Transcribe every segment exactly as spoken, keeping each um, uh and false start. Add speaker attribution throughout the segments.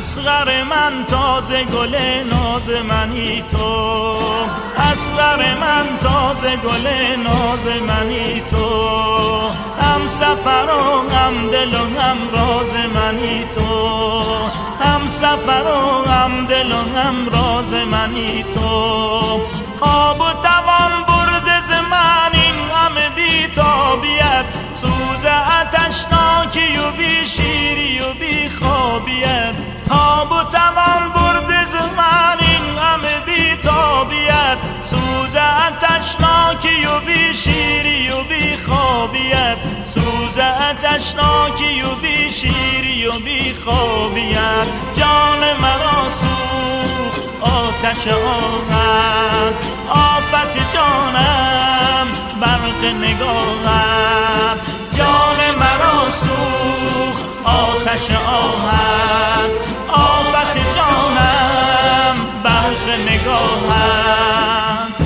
Speaker 1: اصغر من تازه گل ناز منی تو، اصغر من تازه گل ناز منی تو، هم سفر و هم دل و هم راز منی تو، هم سفر و هم دل و هم راز منی تو. خواب و توان برده ز من این غم بی تابیت، سوز آتشناکی و بی شیری و بی خوابیت. خواب و توان برده ز من این غم بی تابیت، سوز آتشناکی و بی شیری و بی خوابیت، سوز آتشناکی و بی شیری و بی خوابیت. جان مرا سوخت آتش آهن، آفت جانم برق نگاهت. جان مرا سوخت آتش آهن، آفت جانم برق نگاهت.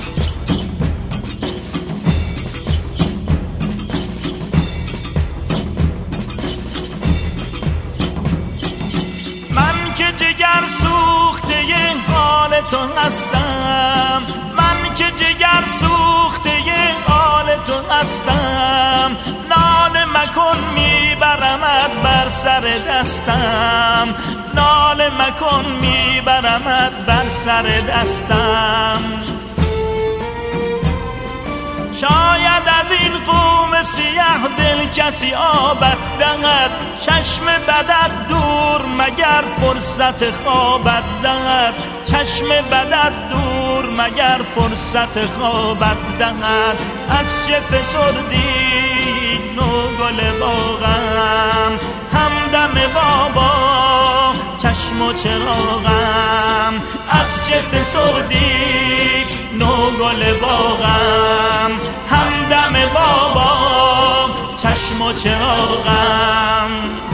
Speaker 1: من که جگر سوخته حال تو هستم، من که جگر سوخته حال تو هستم. ناله مکن میبرمت بر سر دستم، ناله مکن میبرمت بر سر دستم. شاید از این قوم سیاه دل کسی آبت دهد، چشم بدت دور مگر فرصت خوابت دهد، چشم بدت دور مگر فرصت خوابت دهد. از چه فسردی نو گل باغم، همدم بابا چشم و چراغم. از چه فسردی نو گل باغم، همدم بابا چشم و چراغم.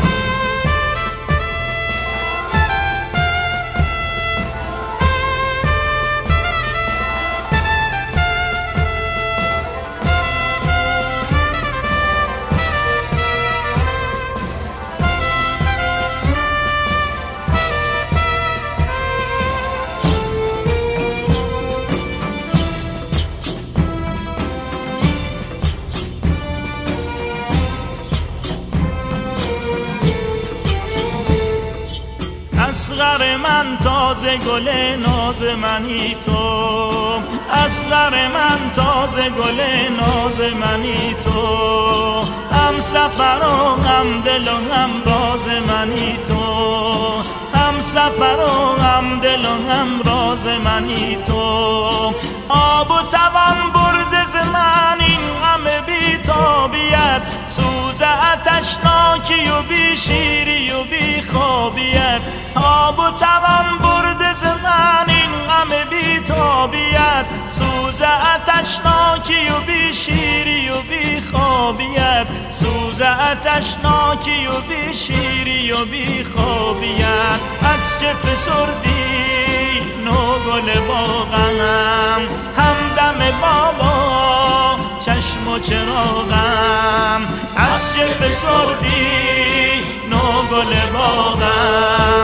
Speaker 1: اصغر من تازه گل ناز منی تو، اصغر من تازه گل ناز منی تو، هم سفر و هم دل و هم راز منی تو، هم سفر و هم دل و هم راز منی تو. آب و توان برده ز من این غم بی تابیت، سوز آتشناکی و بی شیری و بی خوابیت. آب و توان برده ز من این غم بی تابیت، سوز آتشناکی و بی شیری و بی خوابیت، سوز آتشناکی و بی شیری و بی خوابیت. از چه فسردی نو گل باغم، همدم بابا چشم و چراغم. از چه فسردی نو گل باغم،